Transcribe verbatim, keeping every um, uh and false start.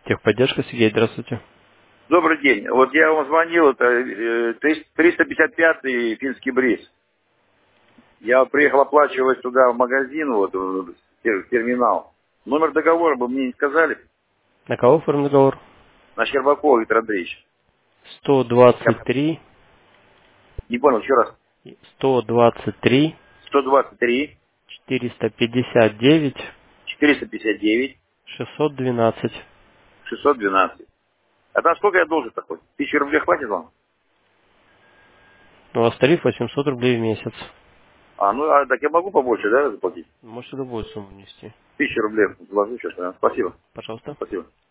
Техподдержка, Сергей, здравствуйте. Добрый день. Вот я вам звонил, это э, триста пятьдесят пятый финский бриз. Я приехал оплачивать туда в магазин, вот, в тер- в терминал. Номер договора бы мне не сказали. На кого оформлен договор? На Щербакова Виктор Андреевич. сто двадцать три, Не понял, еще раз. сто двадцать три, сто двадцать три, четыреста пятьдесят девять, четыреста пятьдесят девять, шестьсот двенадцать. шестьсот двенадцать. А там сколько я должен такой? Тысячи рублей хватит вам? У вас тариф восемьсот рублей в месяц. А, ну, а, так я могу побольше, да, заплатить? Можете любую сумму внести. Тысячу рублей вложу сейчас, да? Спасибо. Пожалуйста. Спасибо.